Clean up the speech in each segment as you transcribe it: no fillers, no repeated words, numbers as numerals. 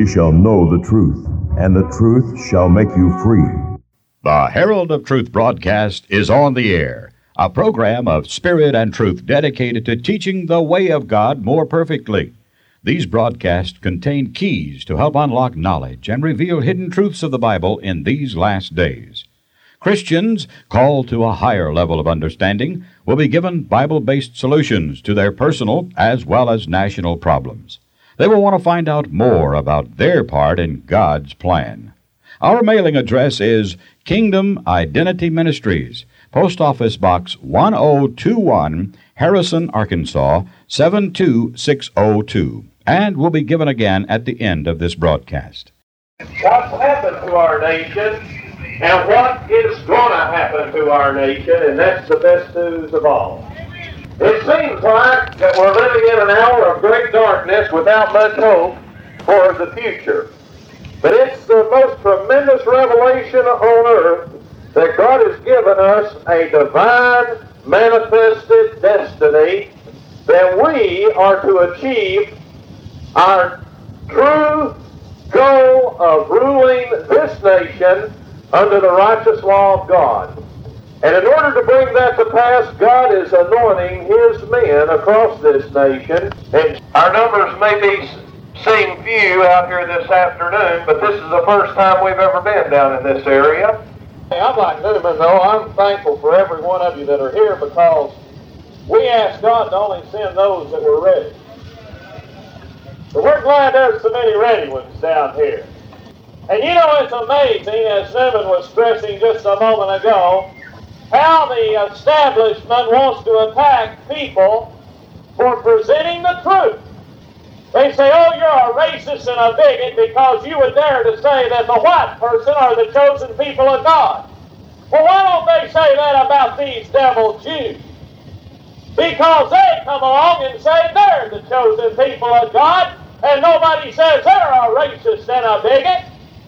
ye shall know the truth, and the truth shall make you free. The Herald of Truth broadcast is on the air, a program of spirit and truth dedicated to teaching the way of God more perfectly. These broadcasts contain keys to help unlock knowledge and reveal hidden truths of the Bible in these last days. Christians called to a higher level of understanding will be given Bible-based solutions to their personal as well as national problems. They will want to find out more about their part in God's plan. Our mailing address is Kingdom Identity Ministries, Post Office Box 1021, Harrison, Arkansas, 72602, and will be given again at the end of this broadcast. What's happened to our nation and what is going to happen to our nation, and that's the best news of all. It seems like that we're living in an hour of great darkness without much hope for the future. But it's the most tremendous revelation on earth that God has given us a divine manifested destiny that we are to achieve our true goal of ruling this nation under the righteous law of God. And in order to bring that to pass, God is anointing His men across this nation. And our numbers may seem few out here this afternoon, but this is the first time we've ever been down in this area. I'm like Newman, though. I'm thankful for every one of you that are here because we asked God to only send those that were ready. So we're glad there's so many ready ones down here. And you know, it's amazing, as Newman was stressing just a moment ago, how the establishment wants to attack people for presenting the truth. They say, oh, you're a racist and a bigot because you would dare to say that the white person are the chosen people of God. Well, why don't they say that about these devil Jews? Because they come along and say they're the chosen people of God, and nobody says they're a racist and a bigot.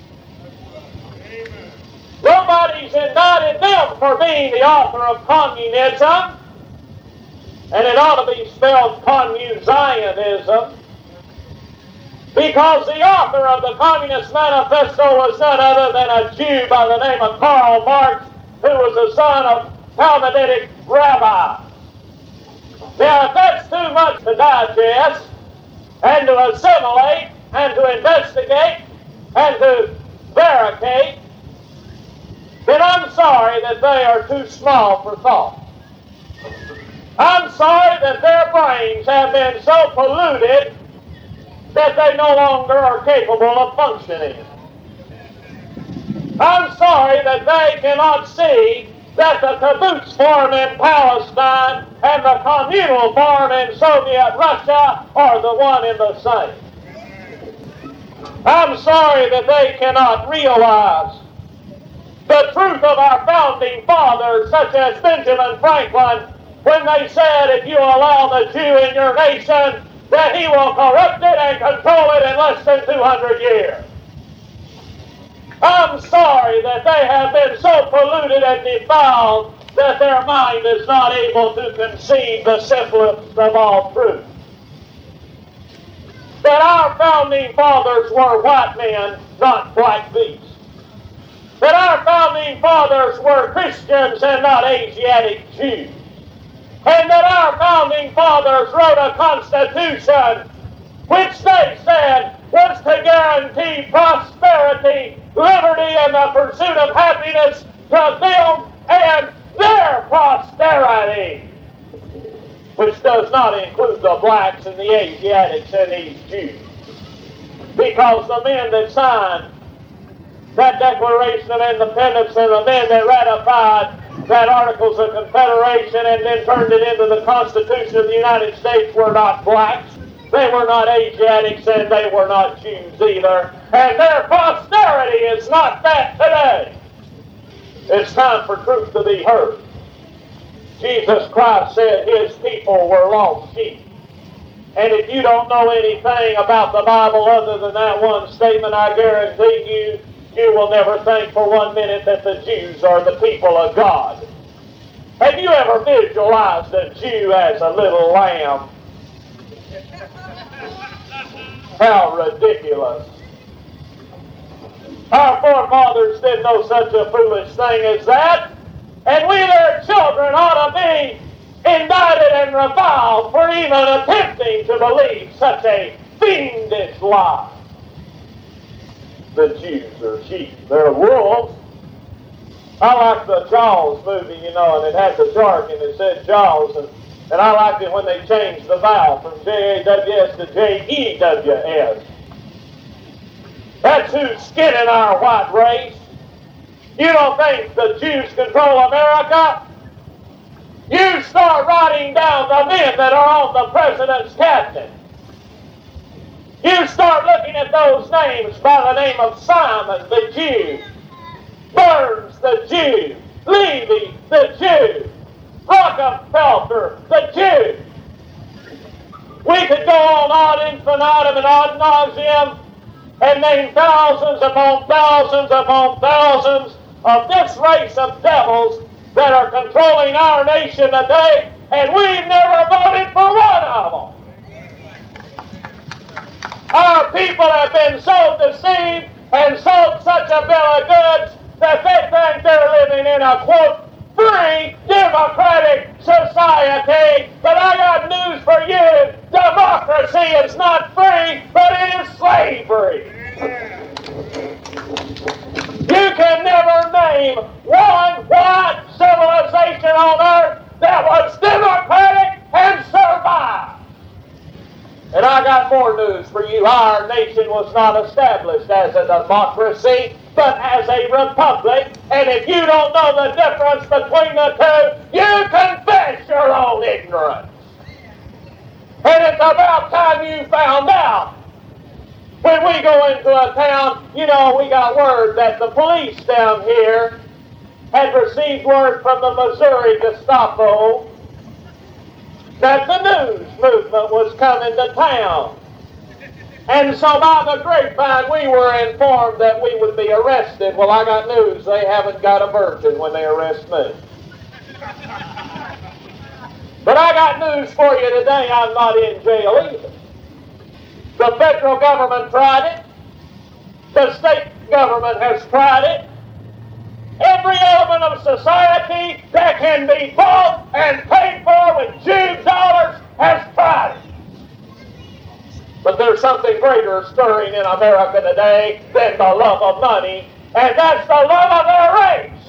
Nobody's indicted them for being the author of communism, and it ought to be spelled communizionism, because the author of the Communist Manifesto was none other than a Jew by the name of Karl Marx, who was the son of Talmudic rabbi. Now, if that's too much to digest, and to assimilate, and to investigate, and to verify, then I'm sorry that they are too small for thought. I'm sorry that their brains have been so polluted that they no longer are capable of functioning. I'm sorry that they cannot see that the kibbutz form in Palestine and the communal form in Soviet Russia are the one and the same. I'm sorry that they cannot realize the truth of our founding fathers, such as Benjamin Franklin, when they said, if you allow the Jew in your nation, that he will corrupt it and control it in less than 200 years. I'm sorry that they have been so polluted and defiled that their mind is not able to conceive the simplest of all truth. That our founding fathers were white men, not black beasts. That our founding fathers were Christians and not Asiatic Jews. And that our founding fathers wrote a constitution which they said was to guarantee prosperity, liberty, and the pursuit of happiness to them and their posterity, which does not include the blacks and the Asiatics and these Jews. Because the men that signed that Declaration of Independence and the men that ratified that Articles of Confederation and then turned it into the Constitution of the United States were not blacks, they were not Asiatics, and they were not Jews either. And their posterity is not that today. It's time for truth to be heard. Jesus Christ said His people were lost sheep. And if you don't know anything about the Bible other than that one statement, I guarantee you, you will never think for 1 minute that the Jews are the people of God. Have you ever visualized a Jew as a little lamb? How ridiculous. Our forefathers did no such a foolish thing as that. And we, their children, ought to be indicted and reviled for even attempting to believe such a fiendish lie. The Jews are sheep. They're wolves. I like the Jaws movie, and it had the shark and it said Jaws, and I liked it when they changed the vowel from J-A-W-S to J-E-W-S. That's who's skinning our white race. You don't think the Jews control America? You start writing down the men that are on the president's cabinet. You start looking at those names by the name of Simon the Jew, Burns the Jew, Levy the Jew, Rockefeller the Jew. We could go on ad infinitum and ad nauseum and name thousands upon thousands upon thousands of this race of devils that are controlling our nation today, and we've never voted for one of them. Our people have been so deceived and sold such a bill of goods that they think they're living in a, quote, free democratic society. But I got news for you. Democracy is not free, but it is slavery. You can never name one white civilization on earth that was democratic and survived. And I got more news for you. Our nation was not established as a democracy, but as a republic. And if you don't know the difference between the two, you confess your own ignorance. And it's about time you found out. When we go into a town, we got word that the police down here had received word from the Missouri Gestapo that the news movement was coming to town. And so by the grapevine, we were informed that we would be arrested. Well, I got news. They haven't got a virgin when they arrest me. But I got news for you today. I'm not in jail either. The federal government tried it. The state government has tried it. Every element of society that can be bought and paid for with Jew dollars has tried it. But there's something greater stirring in America today than the love of money, and that's the love of their race.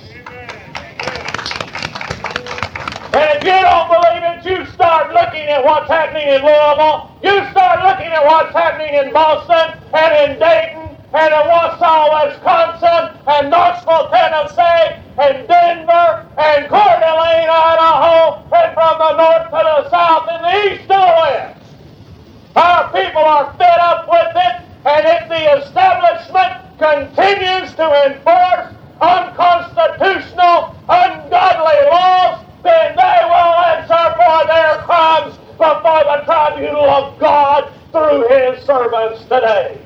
And if you don't believe it, you start looking at what's happening in Louisville, you start looking at what's happening in Boston and in Dayton and in Wausau, Wisconsin, and Knoxville, Tennessee, and Denver, and Coeur d'Alene, Idaho, and from the north to the south and the east to the west. Our people are fed up with it, and if the establishment continues to enforce unconstitutional, ungodly laws, then they will answer for their crimes before the tribunal of God through His servants today.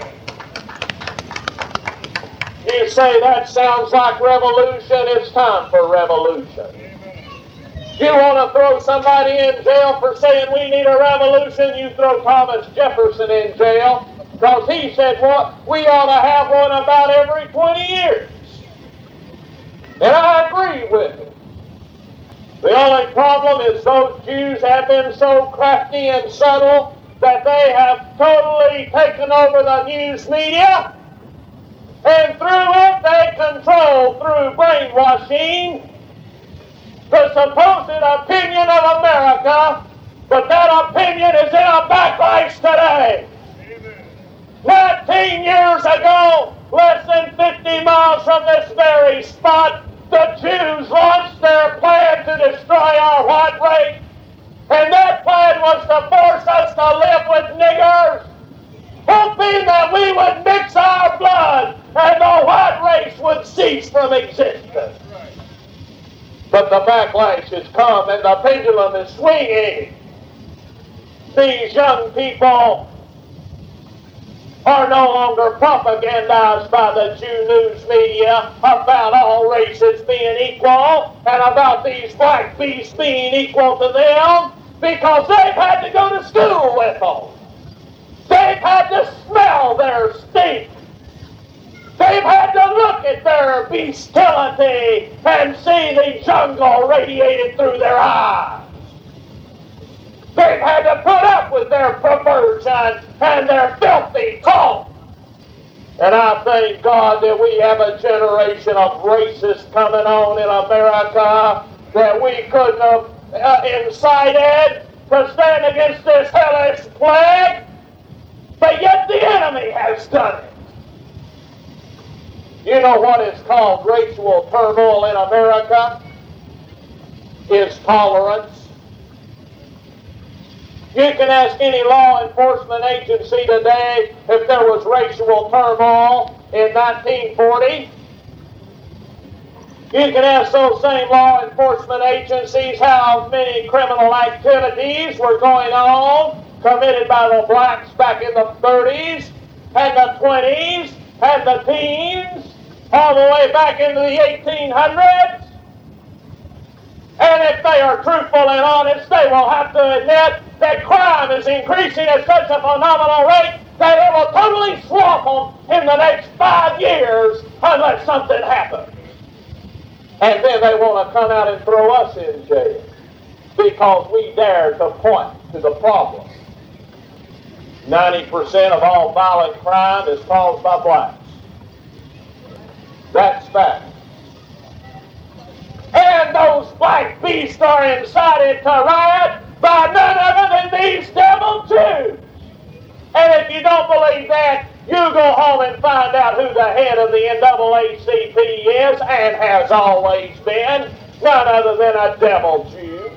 You say that sounds like revolution. It's time for revolution. You want to throw somebody in jail for saying we need a revolution, you throw Thomas Jefferson in jail because he said we ought to have one about every 20 years. And I agree with him. The only problem is those Jews have been so crafty and subtle that they have totally taken over the news media. And through it, they control, through brainwashing, the supposed opinion of America, but that opinion is in a backlash today. 19 years ago, less than 50 miles from this very spot, the Jews launched their plan to destroy our white race, and that plan was to force us to live with niggers, hoping that we would mix our blood and the white race would cease from existence. But the backlash has come and the pendulum is swinging. These young people are no longer propagandized by the Jew news media about all races being equal and about these black beasts being equal to them because they've had to go to school with them. They've had to smell their stink. They've had to look at their bestiality and see the jungle radiated through their eyes. They've had to put up with their perversion and their filthy talk. And I thank God that we have a generation of racists coming on in America that we couldn't have incited to stand against this hellish plague, but yet the enemy has done it. You know what is called racial turmoil in America? Is tolerance. You can ask any law enforcement agency today if there was racial turmoil in 1940. You can ask those same law enforcement agencies how many criminal activities were going on committed by the blacks back in the 30s and the 20s and the teens all the way back into the 1800s. And if they are truthful and honest, they will have to admit that crime is increasing at such a phenomenal rate that it will totally swamp them in the next 5 years unless something happens. And then they want to come out and throw us in jail because we dare to point to the problem. 90% of all violent crime is caused by blacks. That's fact. And those black beasts are incited to riot by none other than these devil Jews. And if you don't believe that, you go home and find out who the head of the NAACP is and has always been, none other than a devil Jew.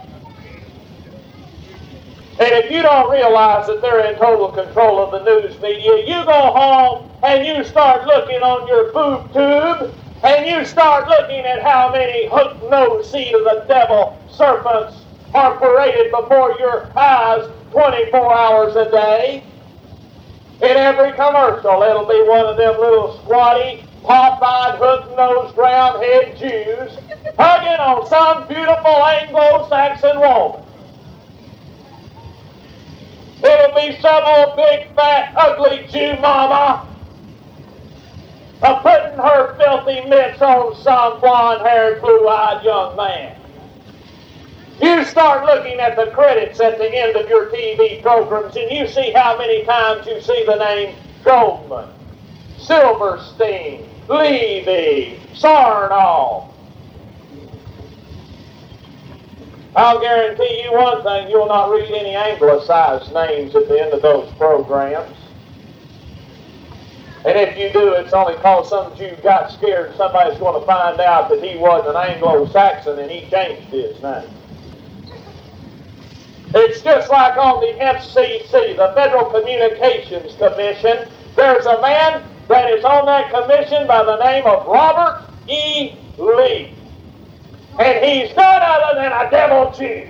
And if you don't realize that they're in total control of the news media, you go home and you start looking on your boob tube and you start looking at how many hook-nosed seed of the devil serpents are paraded before your eyes 24 hours a day. In every commercial, it'll be one of them little squatty, pop-eyed, hook-nosed, round-head Jews hugging on some beautiful Anglo-Saxon woman. It'll be some old big, fat, ugly Jew mama putting her filthy mitts on some blonde-haired, blue-eyed young man. You start looking at the credits at the end of your TV programs and you see how many times you see the name Goldman, Silverstein, Levy, Sarnoff. I'll guarantee you one thing, you'll not read any anglicized names at the end of those programs. And if you do, it's only because some Jew got scared somebody's going to find out that he was an Anglo-Saxon and he changed his name. It's just like on the FCC, the Federal Communications Commission. There's a man that is on that commission by the name of Robert E. Lee. And he's none other than a devil Jew.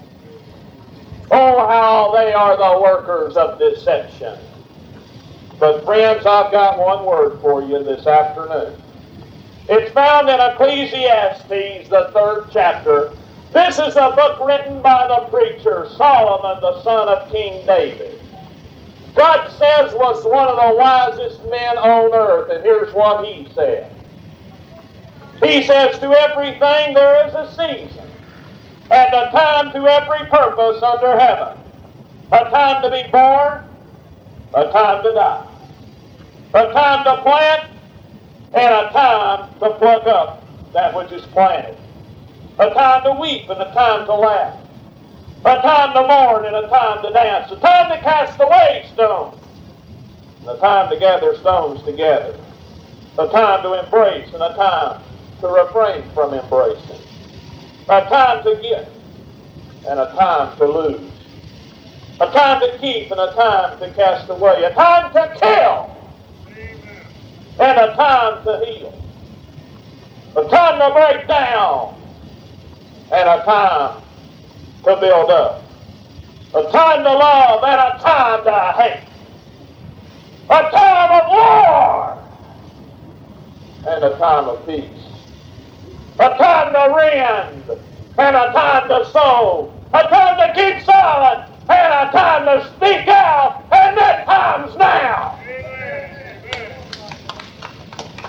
Oh, how they are the workers of deception. But friends, I've got one word for you this afternoon. It's found in Ecclesiastes, the 3rd chapter. This is a book written by the preacher Solomon, the son of King David. God says was one of the wisest men on earth, and here's what he said. He says, to everything there is a season, and a time to every purpose under heaven. A time to be born, a time to die. A time to plant, and a time to pluck up that which is planted. A time to weep and a time to laugh. A time to mourn and a time to dance. A time to cast away stones. And a time to gather stones together. A time to embrace and a time to refrain from embracing. A time to give and a time to lose. A time to keep and a time to cast away. A time to kill and a time to heal. A time to break down and a time to build up. A time to love and a time to hate. A time of war and a time of peace. A time to rend and a time to sow. A time to keep silent and a time to speak out, and that time's now.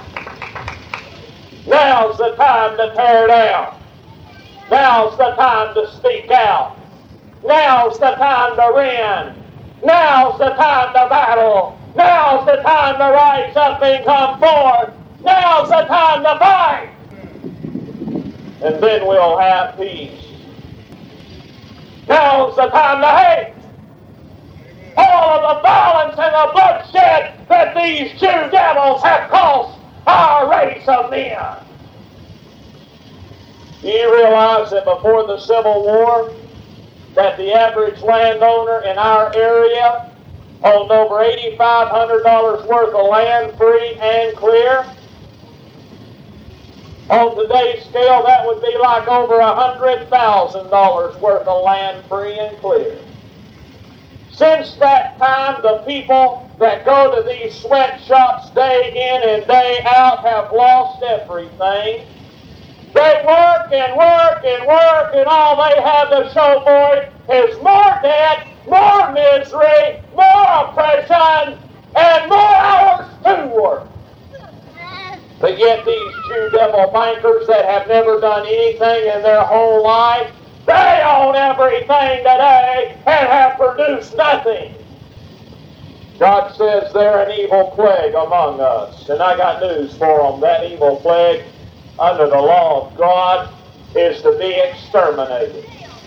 Now's the time to tear down. Now's the time to speak out. Now's the time to rend. Now's the time to battle. Now's the time to rise up and come forth. Now's the time to fight. And then we'll have peace. Now's the time to hate. All of the violence and the bloodshed that these Jew devils have cost our race of men. Do you realize that before the Civil War, that the average landowner in our area owned over $8,500 worth of land free and clear? On today's scale, that would be like over $100,000 worth of land free and clear. Since that time, the people that go to these sweatshops day in and day out have lost everything. They work and work and work, and all they have to show for it is more debt, more misery, more oppression, and more hours to work. But yet these Jew devil bankers that have never done anything in their whole life, they own everything today and have produced nothing. God says they're an evil plague among us. And I got news for them. That evil plague, under the law of God, is to be exterminated.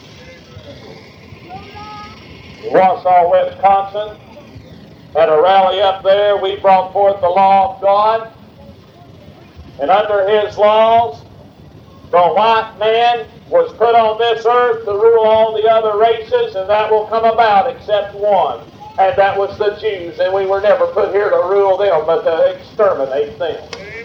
In Wausau, Wisconsin, at a rally up there, we brought forth the law of God. And under his laws, the white man was put on this earth to rule all the other races, and that will come about except one, and that was the Jews. And we were never put here to rule them, but to exterminate them.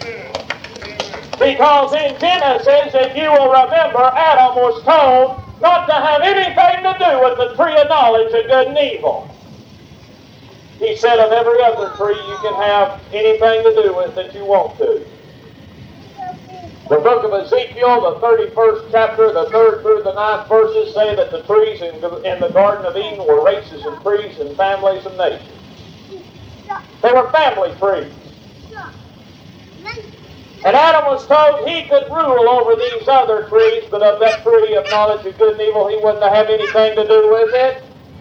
Because in Genesis, if you will remember, Adam was told not to have anything to do with the tree of knowledge of good and evil. He said of every other tree you can have anything to do with that you want to. The book of Ezekiel, the 31st chapter, the 3rd through the 9th verses say that the trees in the Garden of Eden were races of trees and families of nations. They were family trees. And Adam was told he could rule over these other trees, but of that tree of knowledge of good and evil, he wouldn't have anything to do with it.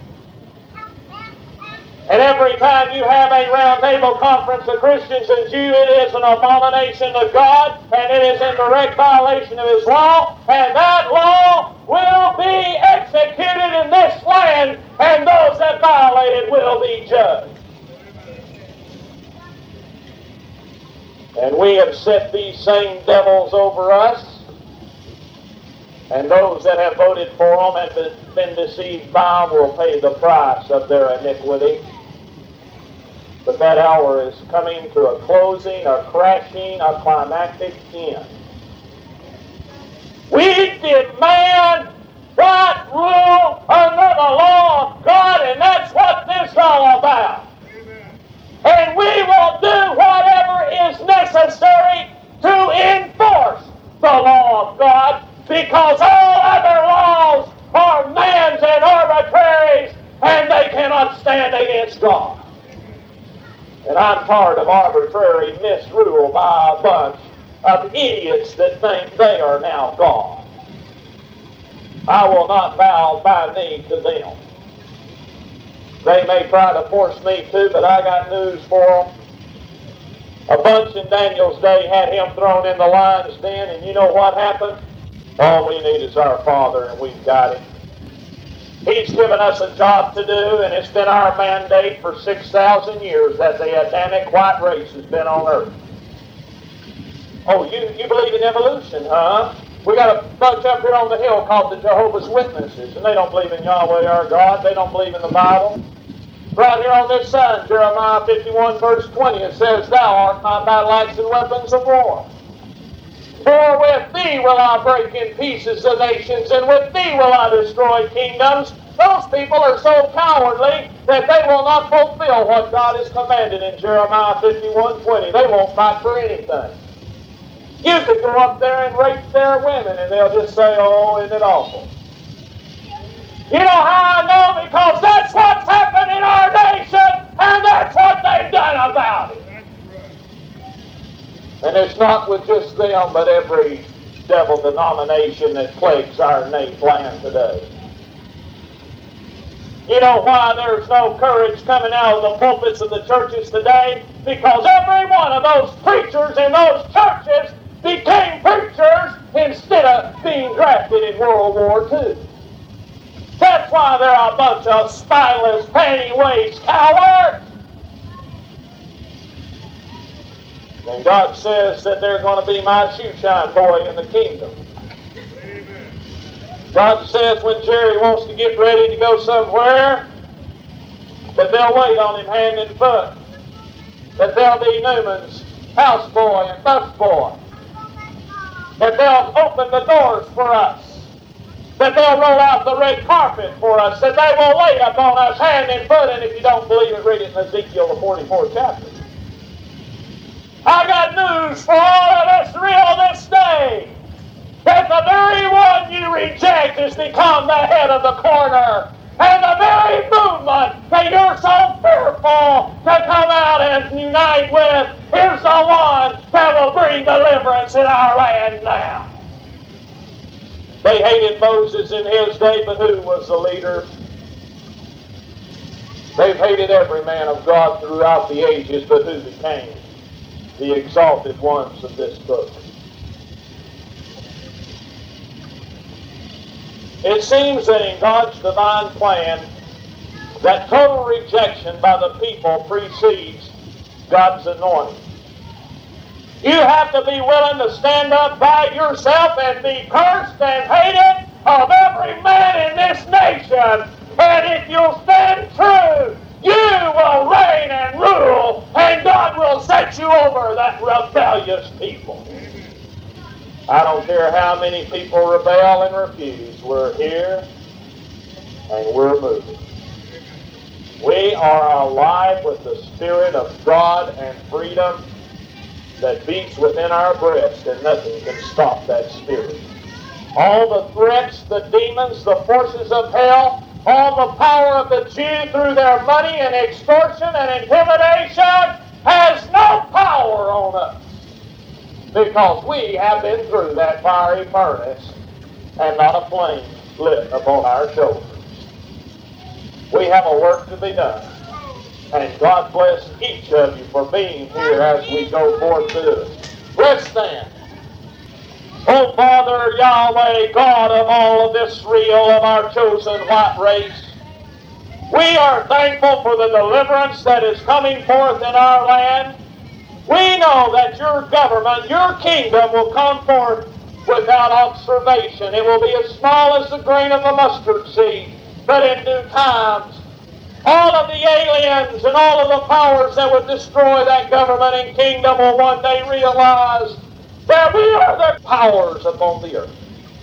And every time you have a round table conference of Christians and Jews, it is an abomination to God, and it is in direct violation of His law, and that law will be executed in this land, and those that violate it will be judged. And we have set these same devils over us, and those that have voted for them and been deceived by them will pay the price of their iniquity. But that hour is coming to a closing, a crashing, a climactic end. We demand right rule under the law of God, and that's what this is all about. And we will do whatever is necessary to enforce the law of God, because all other laws are man's and arbitraries, and they cannot stand against God. And I'm tired of arbitrary misrule by a bunch of idiots that think they are now God. I will not bow my knee to them. They may try to force me to, but I got news for them. A bunch in Daniel's day had him thrown in the lion's den, and you know what happened? All we need is our Father, and we've got Him. He's given us a job to do, and it's been our mandate for 6,000 years that the Adamic white race has been on earth. Oh, you believe in evolution, huh? We got a bunch up here on the hill called the Jehovah's Witnesses, and they don't believe in Yahweh our God. They don't believe in the Bible. Right here on this sign, Jeremiah 51 verse 20, it says, "Thou art my battle axe and weapons of war. For with thee will I break in pieces the nations, and with thee will I destroy kingdoms." Those people are so cowardly that they will not fulfill what God has commanded in Jeremiah 51:20. They won't fight for anything. You could go up there and rape their women, and they'll just say, "Oh, isn't it awful?" You know how I know? Because that's what's happened in our nation, and that's what they've done about it. And it's not with just them, but every devil denomination that plagues our land today. You know why there's no courage coming out of the pulpits of the churches today? Because every one of those preachers in those churches became preachers instead of being drafted in World War II. That's why they're a bunch of spineless, panty-waist cowards. And God says that they're going to be my shoeshine boy in the kingdom. God says when Jerry wants to get ready to go somewhere, that they'll wait on him hand and foot. That they'll be Newman's houseboy and busboy. That they'll open the doors for us. That they'll roll out the red carpet for us. That they will wait upon us hand and foot. And if you don't believe it, read it in Ezekiel, the 44th chapter. I got news for all of us real this day. That the very one you reject has become the head of the corner. And the very movement that you're so fearful to come out and unite with is the one that will bring deliverance in our land now. They hated Moses in his day, but who was the leader? They've hated every man of God throughout the ages, but who became the exalted ones of this book? It seems that in God's divine plan, that total rejection by the people precedes God's anointing. You have to be willing to stand up by yourself and be cursed and hated of every man in this nation. And if you'll stand true, you will reign and rule, and God will set you over that rebellious people. I don't care how many people rebel and refuse. We're here, and we're moving. We are alive with the Spirit of God and freedom that beats within our breast, and nothing can stop that Spirit. All the threats, the demons, the forces of hell, all the power of the Jew through their money and extortion and intimidation has no power on us. Because we have been through that fiery furnace and not a flame lit upon our shoulders. We have a work to be done. And God bless each of you for being here as we go forth to it. Let's stand. Oh, Father, Yahweh, God of all of Israel, of our chosen white race, we are thankful for the deliverance that is coming forth in our land. We know that your government, your kingdom will come forth without observation. It will be as small as the grain of a mustard seed. But in due times, all of the aliens and all of the powers that would destroy that government and kingdom will one day realize that we are the powers upon the earth.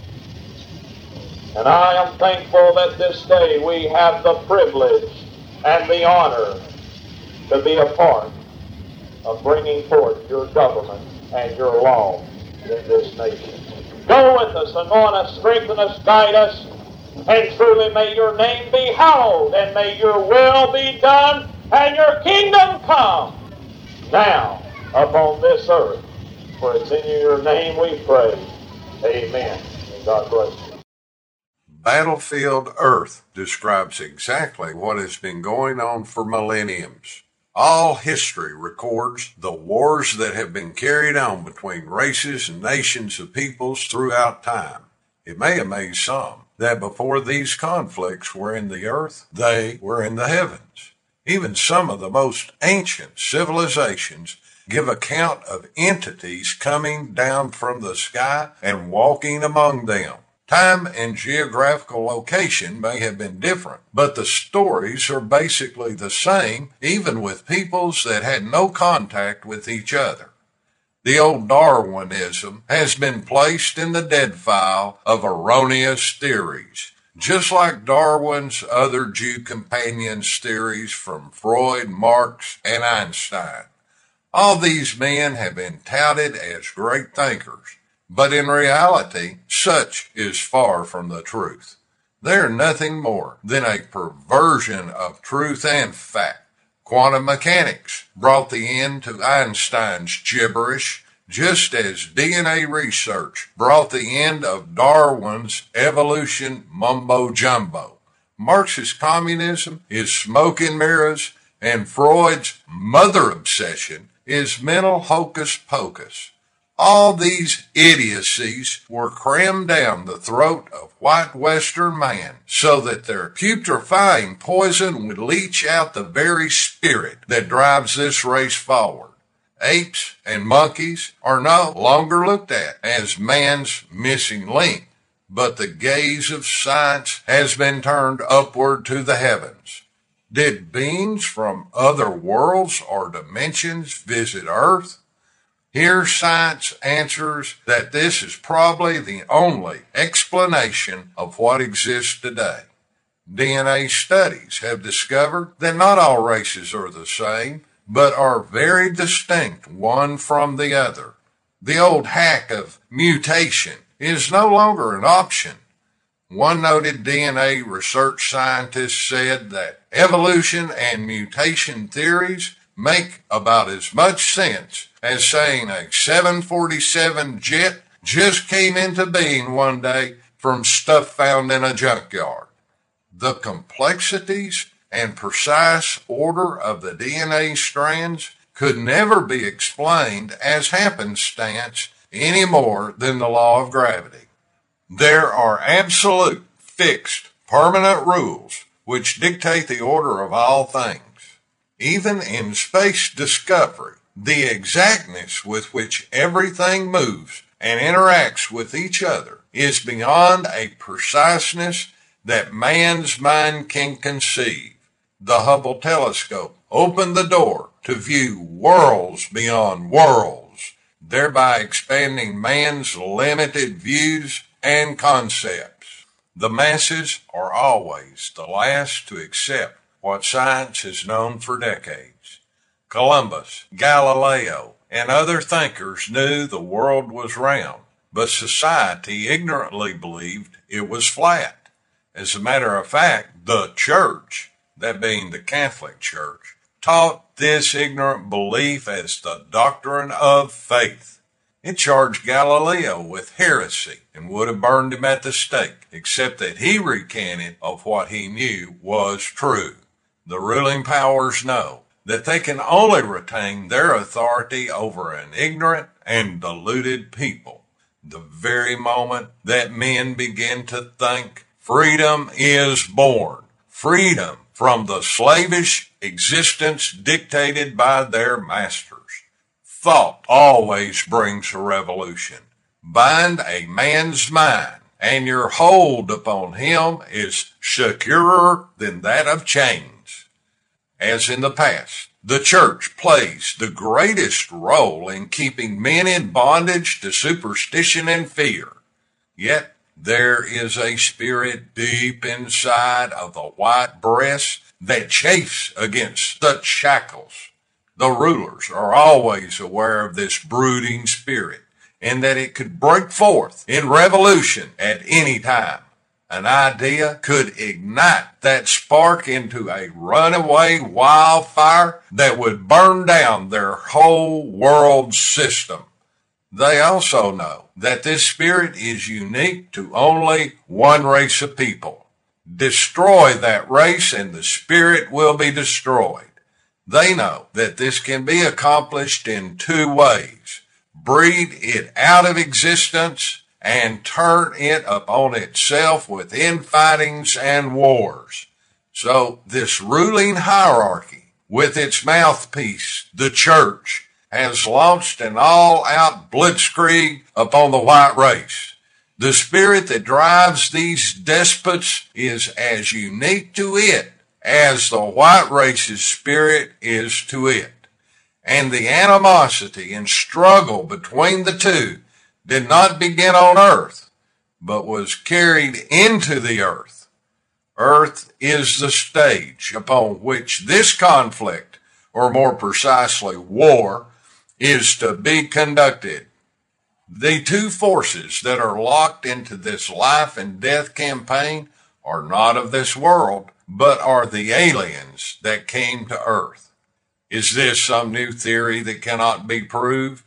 And I am thankful that this day we have the privilege and the honor to be a part of bringing forth your government and your law in this nation. Go with us, anoint us, strengthen us, guide us, and truly may your name be hallowed, and may your will be done, and your kingdom come now upon this earth. For it's in your name we pray. Amen. And God bless you. Battlefield Earth describes exactly what has been going on for millenniums. All history records the wars that have been carried on between races and nations of peoples throughout time. It may amaze some that before these conflicts were in the earth, they were in the heavens. Even some of the most ancient civilizations give account of entities coming down from the sky and walking among them. Time and geographical location may have been different, but the stories are basically the same, even with peoples that had no contact with each other. The old Darwinism has been placed in the dead file of erroneous theories, just like Darwin's other Jew companions' theories from Freud, Marx, and Einstein. All these men have been touted as great thinkers, but in reality, such is far from the truth. They are nothing more than a perversion of truth and fact. Quantum mechanics brought the end to Einstein's gibberish just as DNA research brought the end of Darwin's evolution mumbo-jumbo. Marxist communism is smoke and mirrors, and Freud's mother obsession is mental hocus pocus. All these idiocies were crammed down the throat of white Western man so that their putrefying poison would leach out the very spirit that drives this race forward. Apes and monkeys are no longer looked at as man's missing link, but the gaze of science has been turned upward to the heavens. Did beings from other worlds or dimensions visit Earth? Here science answers that this is probably the only explanation of what exists today. DNA studies have discovered that not all races are the same, but are very distinct one from the other. The old hack of mutation is no longer an option. One noted DNA research scientist said that evolution and mutation theories make about as much sense as saying a 747 jet just came into being one day from stuff found in a junkyard. The complexities and precise order of the DNA strands could never be explained as happenstance any more than the law of gravity. There are absolute, fixed, permanent rules which dictate the order of all things. Even in space discovery, the exactness with which everything moves and interacts with each other is beyond a preciseness that man's mind can conceive. The Hubble telescope opened the door to view worlds beyond worlds, thereby expanding man's limited views and concepts. The masses are always the last to accept what science has known for decades. Columbus, Galileo, and other thinkers knew the world was round, but society ignorantly believed it was flat. As a matter of fact, the church, that being the Catholic Church, taught this ignorant belief as the doctrine of faith. It charged Galileo with heresy and would have burned him at the stake, except that he recanted of what he knew was true. The ruling powers know that they can only retain their authority over an ignorant and deluded people the very moment that men begin to think freedom is born, freedom from the slavish existence dictated by their masters. Thought always brings a revolution. Bind a man's mind, and your hold upon him is securer than that of chains. As in the past, the church plays the greatest role in keeping men in bondage to superstition and fear. Yet there is a spirit deep inside of the white breast that chafes against such shackles. The rulers are always aware of this brooding spirit and that it could break forth in revolution at any time. An idea could ignite that spark into a runaway wildfire that would burn down their whole world system. They also know that this spirit is unique to only one race of people. Destroy that race and the spirit will be destroyed. They know that this can be accomplished in two ways: breed it out of existence and turn it upon itself with infightings and wars. So this ruling hierarchy, with its mouthpiece, the church, has launched an all-out blitzkrieg upon the white race. The spirit that drives these despots is as unique to it as the white race's spirit is to it. And the animosity and struggle between the two did not begin on earth, but was carried into the earth. Earth is the stage upon which this conflict, or more precisely war, is to be conducted. The two forces that are locked into this life and death campaign are not of this world, but are the aliens that came to earth. Is this some new theory that cannot be proved?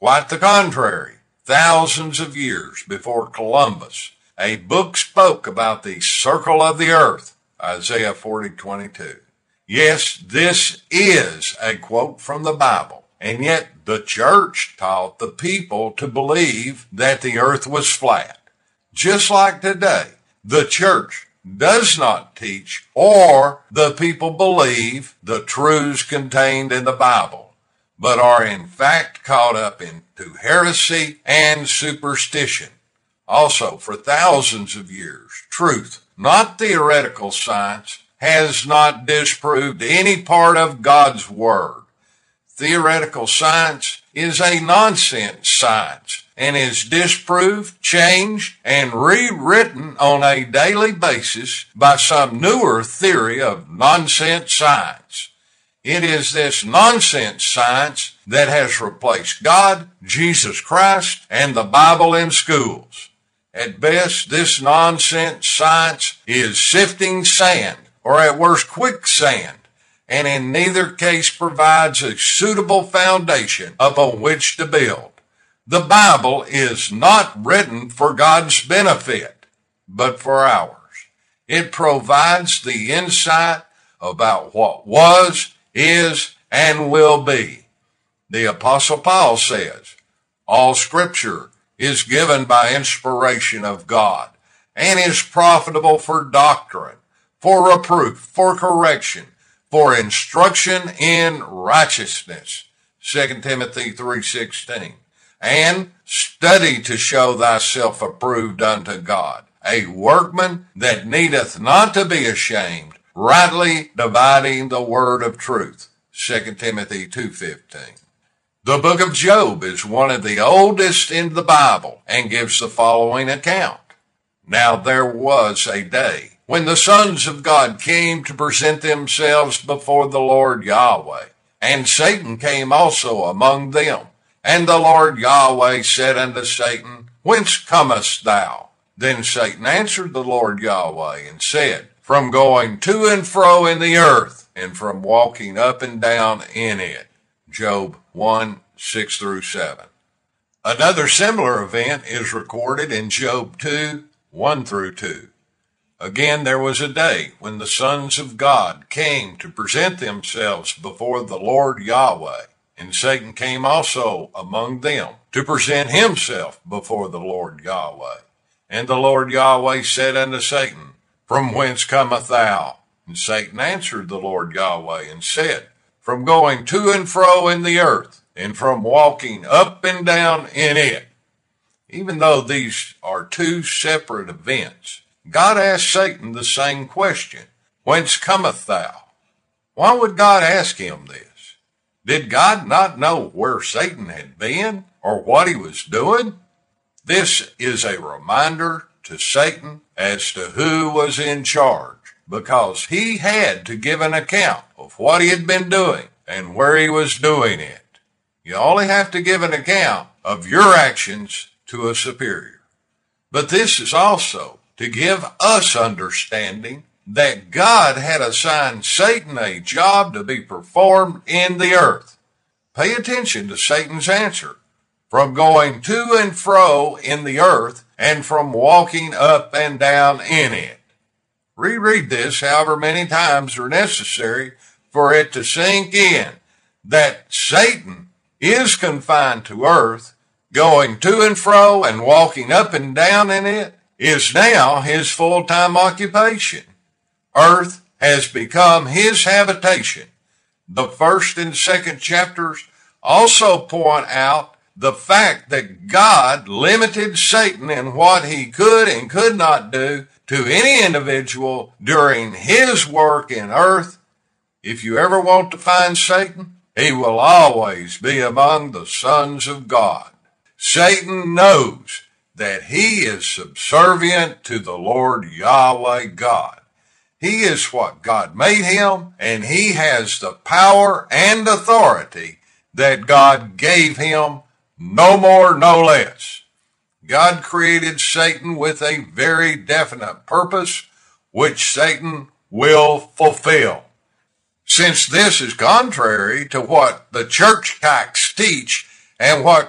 Quite the contrary. Thousands of years before Columbus, a book spoke about the circle of the earth, Isaiah 40:22. Yes, this is a quote from the Bible, and yet the church taught the people to believe that the earth was flat. Just like today, the church does not teach or the people believe the truths contained in the Bible, but are in fact caught up into heresy and superstition. Also, for thousands of years, truth, not theoretical science, has not disproved any part of God's Word. Theoretical science is a nonsense science and is disproved, changed, and rewritten on a daily basis by some newer theory of nonsense science. It is this nonsense science that has replaced God, Jesus Christ, and the Bible in schools. At best, this nonsense science is sifting sand, or at worst quicksand, and in neither case provides a suitable foundation upon which to build. The Bible is not written for God's benefit, but for ours. It provides the insight about what was, is, and will be. The Apostle Paul says, all Scripture is given by inspiration of God and is profitable for doctrine, for reproof, for correction, for instruction in righteousness. 2 Timothy 3:16. And study to show thyself approved unto God, a workman that needeth not to be ashamed, rightly dividing the word of truth. 2 Timothy 2:15. The book of Job is one of the oldest in the Bible and gives the following account. Now there was a day when the sons of God came to present themselves before the Lord Yahweh, and Satan came also among them. And the Lord Yahweh said unto Satan, Whence comest thou? Then Satan answered the Lord Yahweh and said, From going to and fro in the earth, and from walking up and down in it. Job 1:6-7. Another similar event is recorded in Job 2:1-2. Again, there was a day when the sons of God came to present themselves before the Lord Yahweh, and Satan came also among them to present himself before the Lord Yahweh. And the Lord Yahweh said unto Satan, From whence comest thou? And Satan answered the Lord Yahweh and said, From going to and fro in the earth, and from walking up and down in it. Even though these are two separate events, God asked Satan the same question, Whence comest thou? Why would God ask him this? Did God not know where Satan had been or what he was doing? This is a reminder to Satan as to who was in charge, because he had to give an account of what he had been doing and where he was doing it. You only have to give an account of your actions to a superior. But this is also to give us understanding that God had assigned Satan a job to be performed in the earth. Pay attention to Satan's answer. From going to and fro in the earth and from walking up and down in it. Reread this however many times are necessary for it to sink in that Satan is confined to earth, going to and fro and walking up and down in it is now his full-time occupation. Earth has become his habitation. The first and second chapters also point out the fact that God limited Satan in what he could and could not do to any individual during his work in earth. If you ever want to find Satan, he will always be among the sons of God. Satan knows that he is subservient to the Lord Yahweh God. He is what God made him, and he has the power and authority that God gave him, no more, no less. God created Satan with a very definite purpose, which Satan will fulfill. Since this is contrary to what the church texts teach and what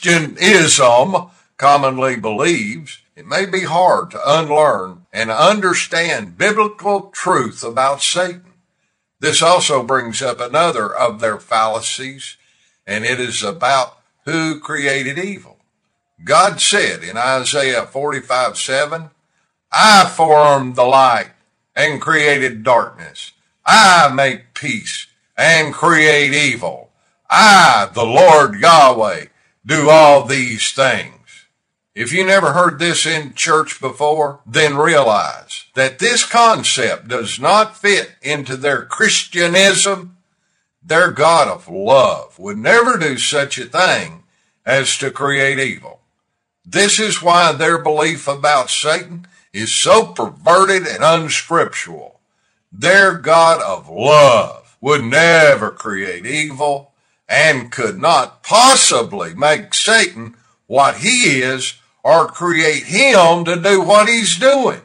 Christianism commonly believes, it may be hard to unlearn and understand biblical truth about Satan. This also brings up another of their fallacies, and it is about who created evil. God said in Isaiah 45:7, I formed the light and created darkness. I make peace and create evil. I, the Lord Yahweh, do all these things. If you never heard this in church before, then realize that this concept does not fit into their Christianism. Their God of love would never do such a thing as to create evil. This is why their belief about Satan is so perverted and unscriptural. Their God of love would never create evil and could not possibly make Satan what he is or create him to do what he's doing.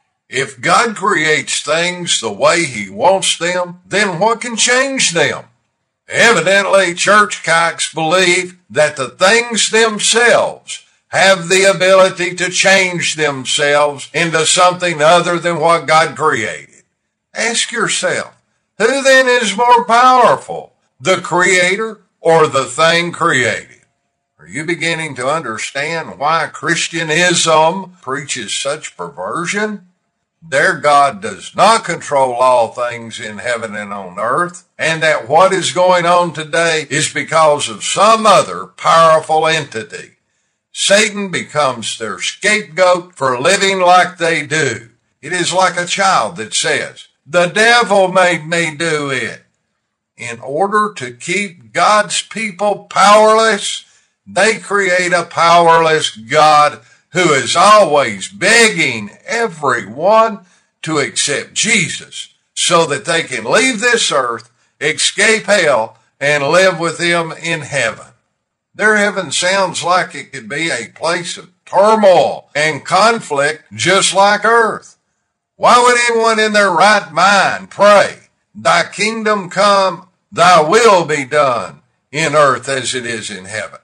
If God creates things the way he wants them, then what can change them? Evidently, church kikes believe that the things themselves have the ability to change themselves into something other than what God created. Ask yourself, who then is more powerful, the Creator or the thing created? Are you beginning to understand why Christianism preaches such perversion? Their God does not control all things in heaven and on earth, and that what is going on today is because of some other powerful entity. Satan becomes their scapegoat for living like they do. It is like a child that says, the devil made me do it. In order to keep God's people powerless, they create a powerless God who is always begging everyone to accept Jesus so that they can leave this earth, escape hell, and live with him in heaven. Their heaven sounds like it could be a place of turmoil and conflict just like earth. Why would anyone in their right mind pray, thy kingdom come, thy will be done in earth as it is in heaven?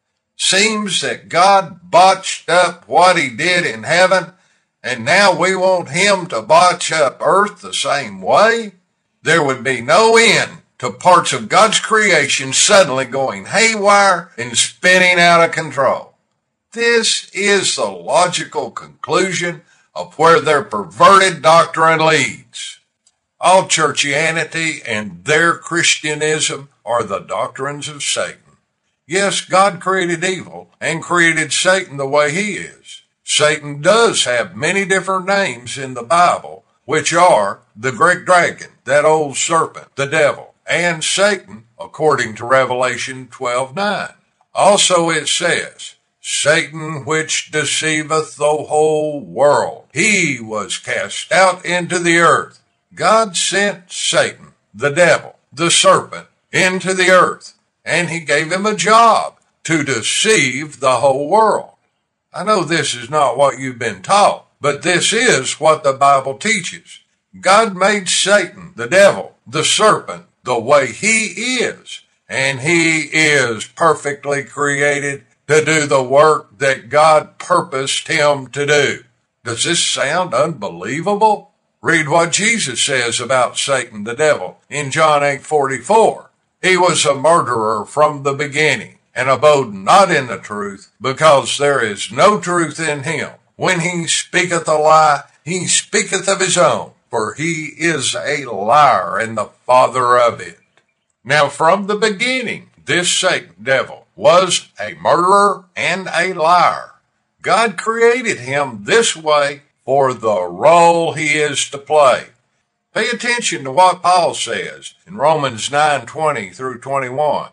Seems that God botched up what he did in heaven, and now we want him to botch up earth the same way? There would be no end to parts of God's creation suddenly going haywire and spinning out of control. This is the logical conclusion of where their perverted doctrine leads. All churchianity and their Christianism are the doctrines of Satan. Yes, God created evil and created Satan the way he is. Satan does have many different names in the Bible, which are the great dragon, that old serpent, the devil, and Satan, according to Revelation 12:9. Also it says, Satan which deceiveth the whole world, he was cast out into the earth. God sent Satan, the devil, the serpent, into the earth, and he gave him a job to deceive the whole world. I know this is not what you've been taught, but this is what the Bible teaches. God made Satan, the devil, the serpent, the way he is, and he is perfectly created to do the work that God purposed him to do. Does this sound unbelievable? Read what Jesus says about Satan, the devil, in John 8:44. He was a murderer from the beginning, and abode not in the truth, because there is no truth in him. When he speaketh a lie, he speaketh of his own, for he is a liar and the father of it. Now from the beginning, this Satan, devil, was a murderer and a liar. God created him this way for the role he is to play. Pay attention to what Paul says in Romans 9:20 through 21.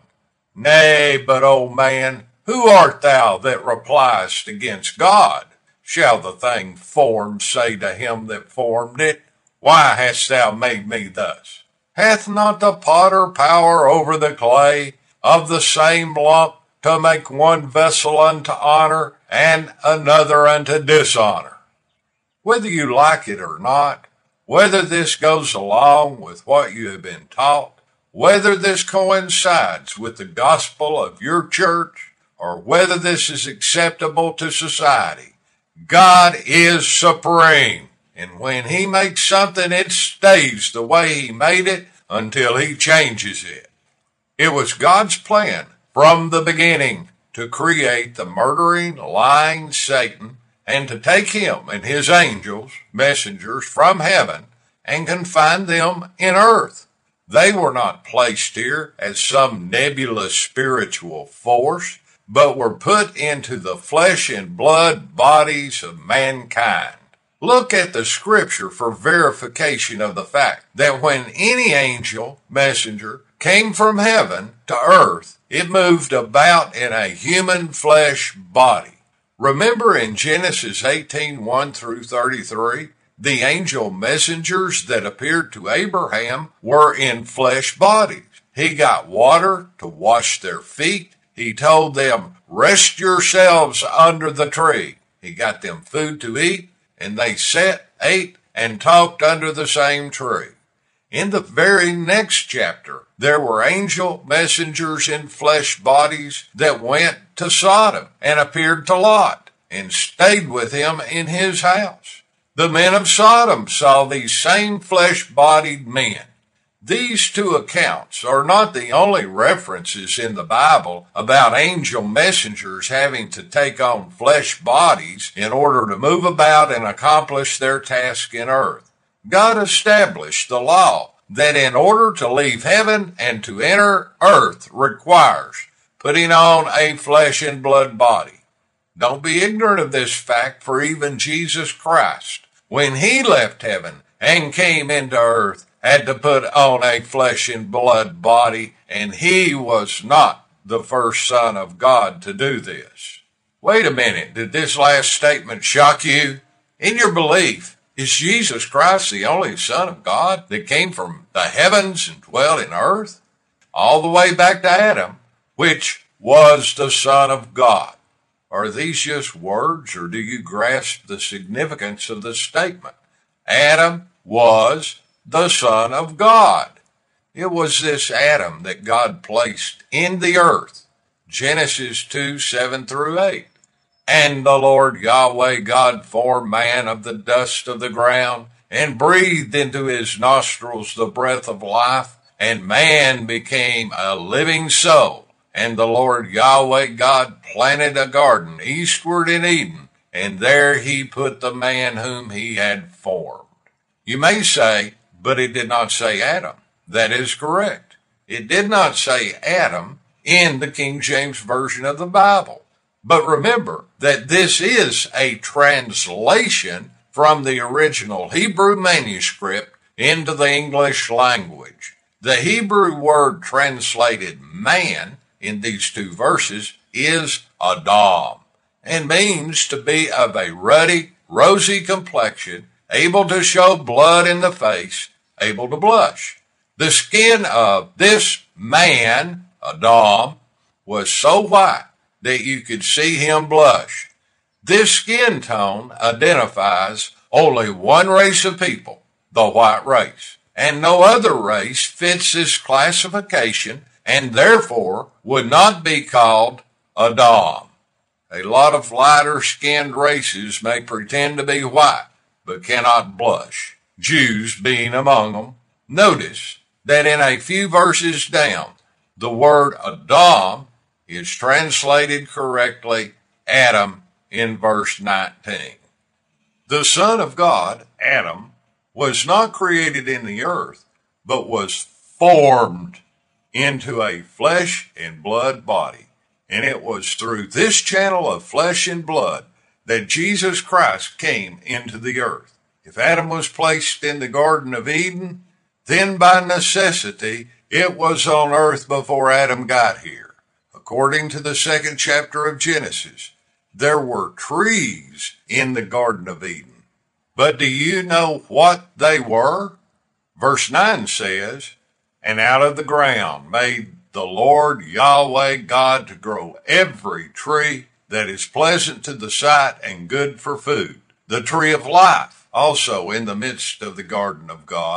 Nay, but, O man, who art thou that repliest against God? Shall the thing formed say to him that formed it, Why hast thou made me thus? Hath not the potter power over the clay of the same lump to make one vessel unto honor and another unto dishonor? Whether you like it or not, whether this goes along with what you have been taught, whether this coincides with the gospel of your church or whether this is acceptable to society, God is supreme. And when he makes something, it stays the way he made it until he changes it. It was God's plan from the beginning to create the murdering, lying Satan and to take him and his angels, messengers from heaven, and confine them in earth. They were not placed here as some nebulous spiritual force, but were put into the flesh and blood bodies of mankind. Look at the scripture for verification of the fact that when any angel, messenger, came from heaven to earth, it moved about in a human flesh body. Remember in Genesis 18:1 through 33, the angel messengers that appeared to Abraham were in flesh bodies. He got water to wash their feet. He told them, rest yourselves under the tree. He got them food to eat, and they sat, ate, and talked under the same tree. In the very next chapter, there were angel messengers in flesh bodies that went to Sodom and appeared to Lot and stayed with him in his house. The men of Sodom saw these same flesh-bodied men. These two accounts are not the only references in the Bible about angel messengers having to take on flesh bodies in order to move about and accomplish their task in earth. God established the law that in order to leave heaven and to enter earth requires putting on a flesh and blood body. Don't be ignorant of this fact, for even Jesus Christ, when he left heaven and came into earth, had to put on a flesh and blood body, and he was not the first Son of God to do this. Wait a minute, did this last statement shock you? In your belief, is Jesus Christ the only Son of God that came from the heavens and dwelt in earth? All the way back to Adam, which was the Son of God. Are these just words, or do you grasp the significance of the statement? Adam was the Son of God. It was this Adam that God placed in the earth. Genesis 2:7 through 8. And the Lord Yahweh God formed man of the dust of the ground, and breathed into his nostrils the breath of life, and man became a living soul. And the Lord Yahweh God planted a garden eastward in Eden, and there he put the man whom he had formed. You may say, but it did not say Adam. That is correct. It did not say Adam in the King James Version of the Bible. But remember that this is a translation from the original Hebrew manuscript into the English language. The Hebrew word translated man in these two verses is Adam, and means to be of a ruddy, rosy complexion, able to show blood in the face, able to blush. The skin of this man, Adam, was so white that you could see him blush. This skin tone identifies only one race of people, the white race, and no other race fits this classification and therefore would not be called Adam. A lot of lighter-skinned races may pretend to be white, but cannot blush, Jews being among them. Notice that in a few verses down, the word Adam is translated correctly Adam in verse 19. The Son of God, Adam, was not created in the earth, but was formed into a flesh and blood body. And it was through this channel of flesh and blood that Jesus Christ came into the earth. If Adam was placed in the Garden of Eden, then by necessity it was on earth before Adam got here. According to the 2nd chapter of Genesis, there were trees in the Garden of Eden. But do you know what they were? Verse 9 says, and out of the ground made the Lord Yahweh God to grow every tree that is pleasant to the sight and good for food. The tree of life also in the midst of the garden of God,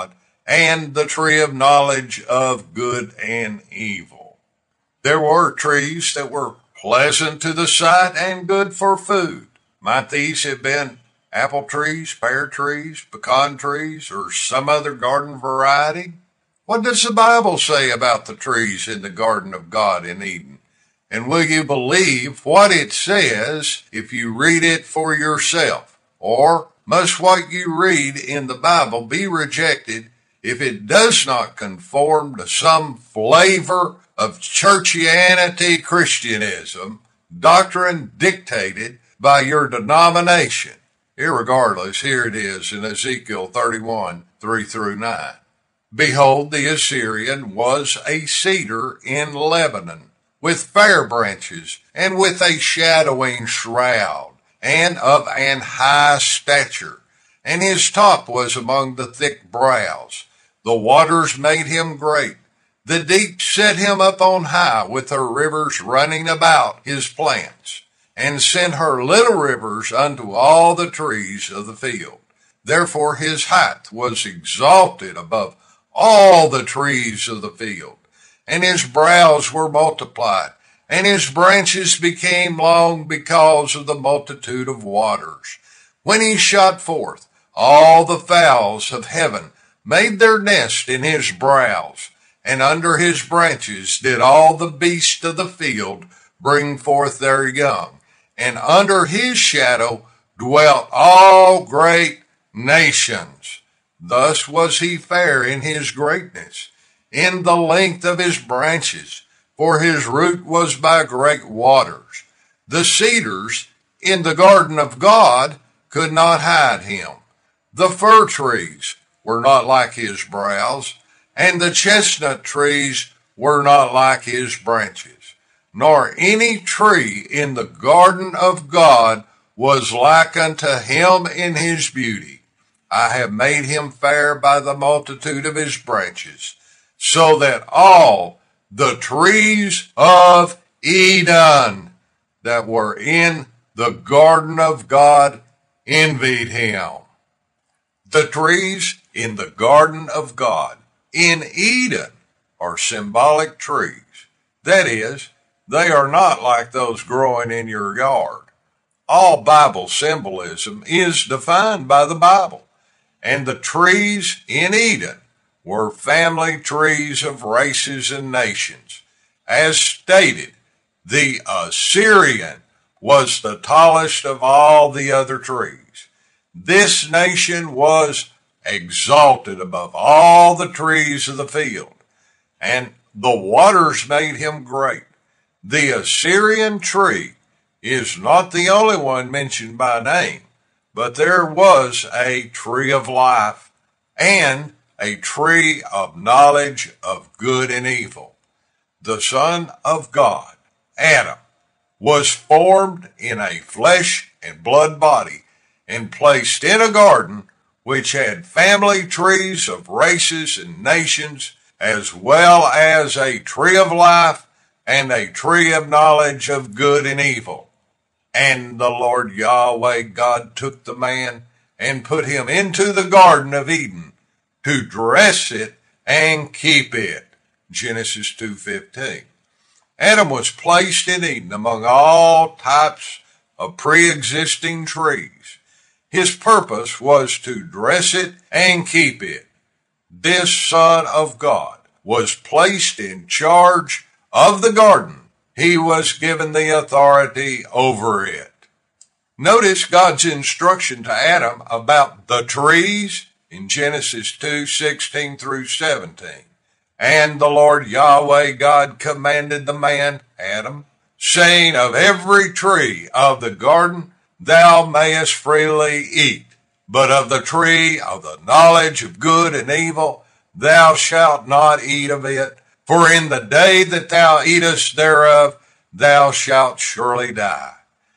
and the tree of knowledge of good and evil. There were trees that were pleasant to the sight and good for food. Might these have been apple trees, pear trees, pecan trees, or some other garden variety? What does the Bible say about the trees in the garden of God in Eden? And will you believe what it says if you read it for yourself? Or must what you read in the Bible be rejected if it does not conform to some flavor of churchianity Christianism, doctrine dictated by your denomination? Irregardless, here it is in Ezekiel 31, 3-9. Behold, the Assyrian was a cedar in Lebanon, with fair branches, and with a shadowing shroud, and of an high stature, and his top was among the thick browse. The waters made him great. The deep set him up on high, with her rivers running about his plants, and sent her little rivers unto all the trees of the field. Therefore his height was exalted above all the trees of the field, and his browse were multiplied, and his branches became long because of the multitude of waters. When he shot forth, all the fowls of heaven made their nest in his browse, and under his branches did all the beasts of the field bring forth their young, and under his shadow dwelt all great nations. Thus was he fair in his greatness, in the length of his branches, for his root was by great waters. The cedars in the garden of God could not hide him. The fir trees were not like his brows, and the chestnut trees were not like his branches, nor any tree in the garden of God was like unto him in his beauty. I have made him fair by the multitude of his branches, so that all the trees of Eden that were in the garden of God envied him. The trees in the garden of God in Eden are symbolic trees. That is, they are not like those growing in your yard. All Bible symbolism is defined by the Bible, and the trees in Eden were family trees of races and nations. As stated, the Assyrian was the tallest of all the other trees. This nation was exalted above all the trees of the field, and the waters made him great. The Assyrian tree is not the only one mentioned by name, but there was a tree of life and a tree of knowledge of good and evil. The Son of God, Adam, was formed in a flesh and blood body and placed in a garden which had family trees of races and nations, as well as a tree of life and a tree of knowledge of good and evil. And the Lord Yahweh God took the man and put him into the Garden of Eden to dress it and keep it. Genesis 2:15. Adam was placed in Eden among all types of pre-existing trees. His purpose was to dress it and keep it. This Son of God was placed in charge of the garden. He was given the authority over it. Notice God's instruction to Adam about the trees in Genesis 2:16 through 17. And the Lord Yahweh God commanded the man, Adam, saying, of every tree of the garden thou mayest freely eat, but of the tree of the knowledge of good and evil thou shalt not eat of it, for in the day that thou eatest thereof thou shalt surely die.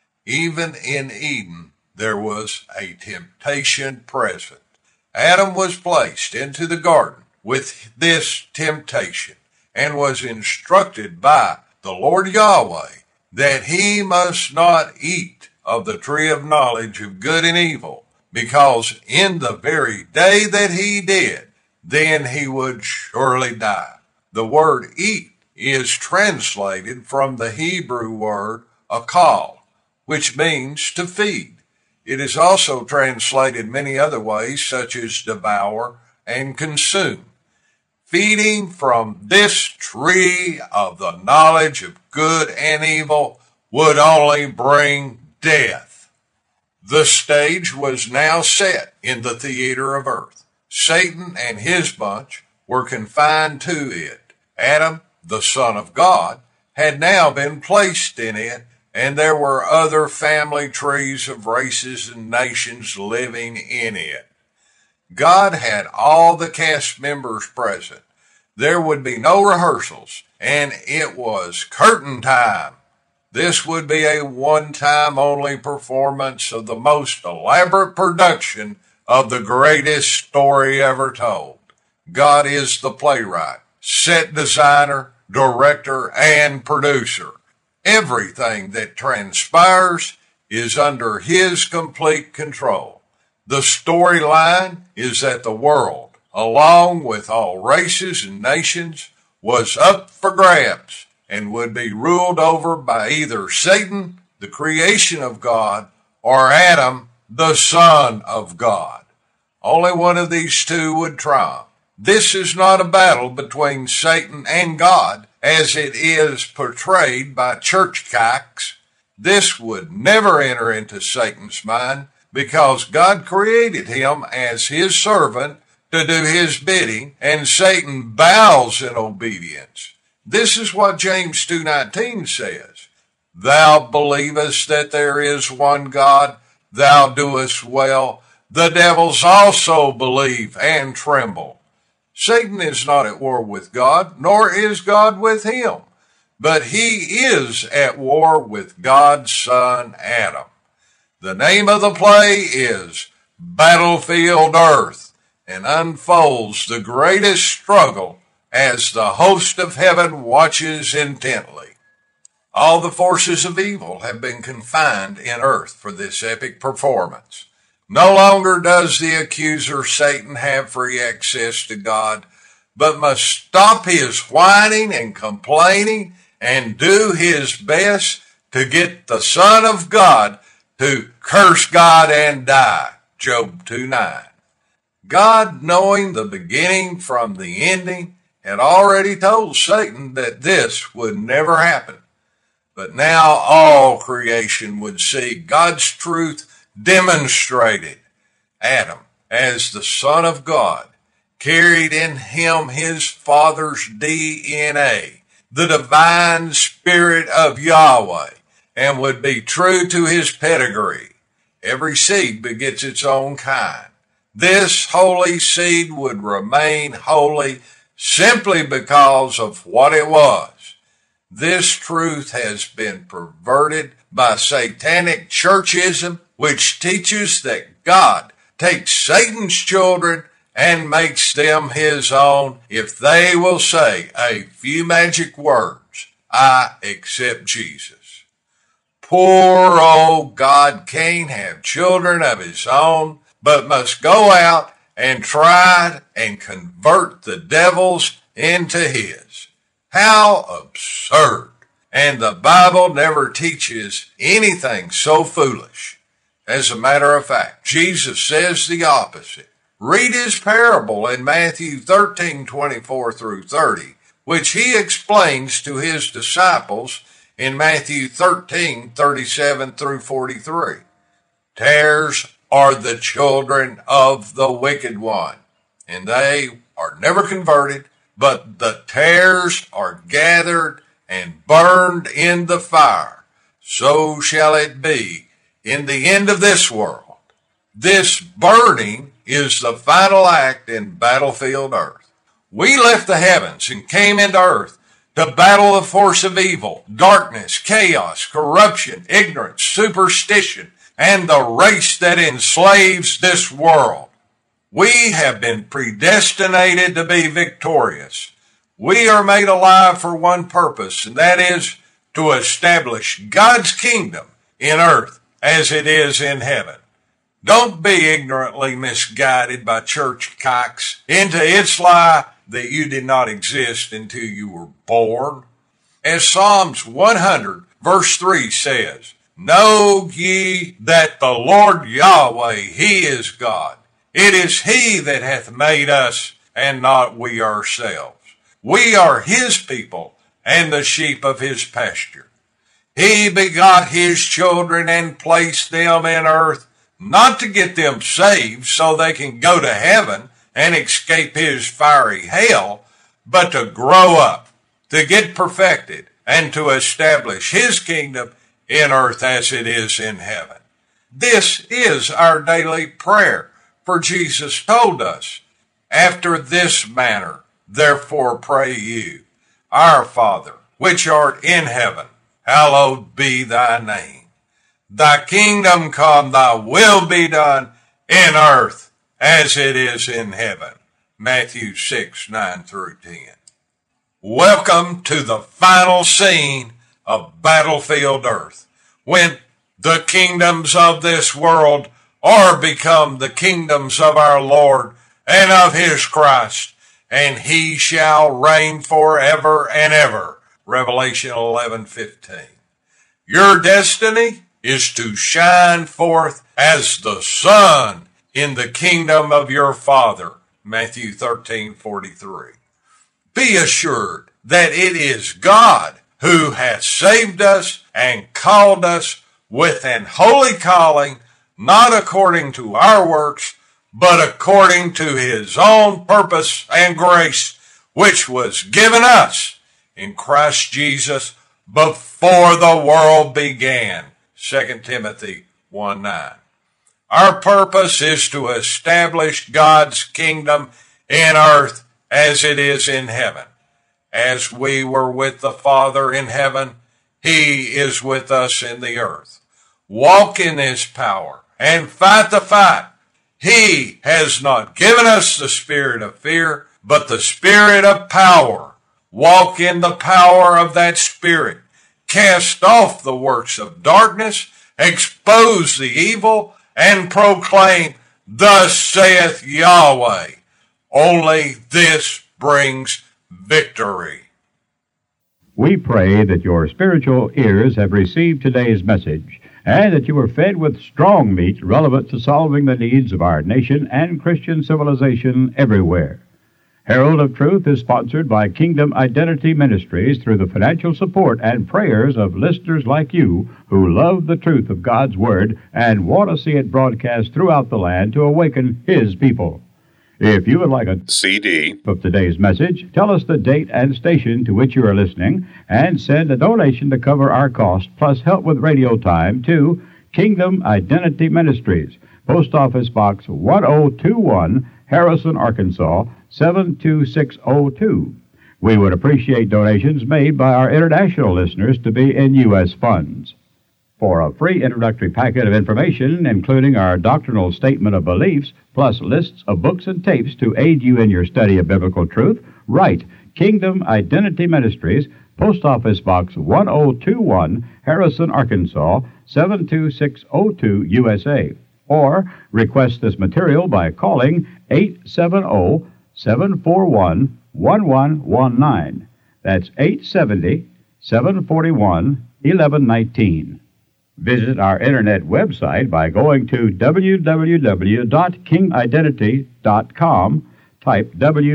Even in Eden there was a temptation present. Adam was placed into the garden with this temptation and was instructed by the Lord Yahweh that he must not eat of the tree of knowledge of good and evil, because in the very day that he did, then he would surely die. The word eat is translated from the Hebrew word akal, which means to feed. It is also translated many other ways, such as devour and consume. Feeding from this tree of the knowledge of good and evil would only bring death. The stage was now set in the theater of earth. Satan and his bunch were confined to it. Adam, the Son of God, had now been placed in it, and there were other family trees of races and nations living in it. God had all the cast members present. There would be no rehearsals, and it was curtain time. This would be a one-time only performance of the most elaborate production of the greatest story ever told. God is the playwright, set designer, director, and producer. Everything that transpires is under his complete control. The storyline is that the world, along with all races and nations, was up for grabs and would be ruled over by either Satan, the creation of God, or Adam, the Son of God. Only one of these two would triumph. This is not a battle between Satan and God, as it is portrayed by church cocks. This would never enter into Satan's mind, because God created him as his servant to do his bidding, and Satan bows in obedience. This is what James 2:19 says. Thou believest that there is one God, thou doest well. The devils also believe and tremble. Satan is not at war with God, nor is God with him, but he is at war with God's son Adam. The name of the play is Battlefield Earth, and unfolds the greatest struggle as the host of heaven watches intently. All the forces of evil have been confined in earth for this epic performance. No longer does the accuser Satan have free access to God, but must stop his whining and complaining and do his best to get the Son of God to curse God and die. Job 2:9. God, knowing the beginning from the ending, had already told Satan that this would never happen. But now all creation would see God's truth demonstrated. Adam, as the Son of God, carried in him his Father's DNA, the divine Spirit of Yahweh, and would be true to his pedigree. Every seed begets its own kind. This holy seed would remain holy simply because of what it was. This truth has been perverted by satanic churchism, which teaches that God takes Satan's children and makes them his own if they will say a few magic words, I accept Jesus. Poor old God can't have children of his own, but must go out and try and convert the devils into his. How absurd! And the Bible never teaches anything so foolish. As a matter of fact, Jesus says the opposite. Read his parable in Matthew 13:24 through 30, which he explains to his disciples in Matthew 13:37 through 43. Tares are the children of the wicked one, and they are never converted, but the tares are gathered and burned in the fire. So shall it be in the end of this world. This burning is the final act in Battlefield Earth. We left the heavens and came into earth to battle the force of evil, darkness, chaos, corruption, ignorance, superstition, and the race that enslaves this world. We have been predestinated to be victorious. We are made alive for one purpose, and that is to establish God's kingdom in earth as it is in heaven. Don't be ignorantly misguided by church cocks into its lie that you did not exist until you were born? As Psalms 100 verse 3 says, know ye that the Lord Yahweh, He is God. It is He that hath made us, and not we ourselves. We are His people, and the sheep of His pasture. He begot His children and placed them in earth, not to get them saved so they can go to heaven and escape His fiery hell, but to grow up, to get perfected, and to establish His kingdom in earth as it is in heaven. This is our daily prayer, for Jesus told us, after this manner, therefore pray you, Our Father, which art in heaven, hallowed be thy name. Thy kingdom come, thy will be done in earth as it is in heaven. Matthew 6, 9 through 10. Welcome to the final scene of Battlefield Earth, when the kingdoms of this world are become the kingdoms of our Lord and of His Christ, and He shall reign forever and ever. Revelation 11:15. Your destiny is to shine forth as the sun in the kingdom of your Father. Matthew 13:43. Be assured that it is God who has saved us and called us with an holy calling, not according to our works, but according to His own purpose and grace, which was given us in Christ Jesus before the world began. 2 Timothy 1:9. Our purpose is to establish God's kingdom in earth as it is in heaven. As we were with the Father in heaven, He is with us in the earth. Walk in His power and fight the fight. He has not given us the spirit of fear, but the spirit of power. Walk in the power of that spirit. Cast off the works of darkness, expose the evil, and proclaim, Thus saith Yahweh. Only this brings victory. We pray that your spiritual ears have received today's message, and that you were fed with strong meat relevant to solving the needs of our nation and Christian civilization everywhere. Herald of Truth is sponsored by Kingdom Identity Ministries through the financial support and prayers of listeners like you who love the truth of God's Word and want to see it broadcast throughout the land to awaken His people. If you would like a CD of today's message, tell us the date and station to which you are listening, and send a donation to cover our cost, plus help with radio time, to Kingdom Identity Ministries, Post Office Box 1021, Harrison, Arkansas, 72602. We would appreciate donations made by our international listeners to be in U.S. funds. For a free introductory packet of information, including our doctrinal statement of beliefs, plus lists of books and tapes to aid you in your study of biblical truth, write Kingdom Identity Ministries, Post Office Box 1021, Harrison, Arkansas, 72602, USA. Or request this material by calling 870-741-1119. That's 870-741-1119. Visit our internet website by going to www.kingidentity.com. Type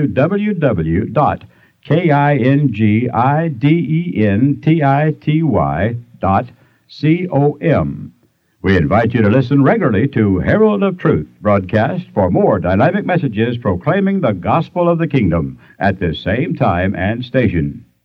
www.kingidentity.com. We invite you to listen regularly to Herald of Truth broadcast for more dynamic messages proclaiming the gospel of the kingdom at this same time and station.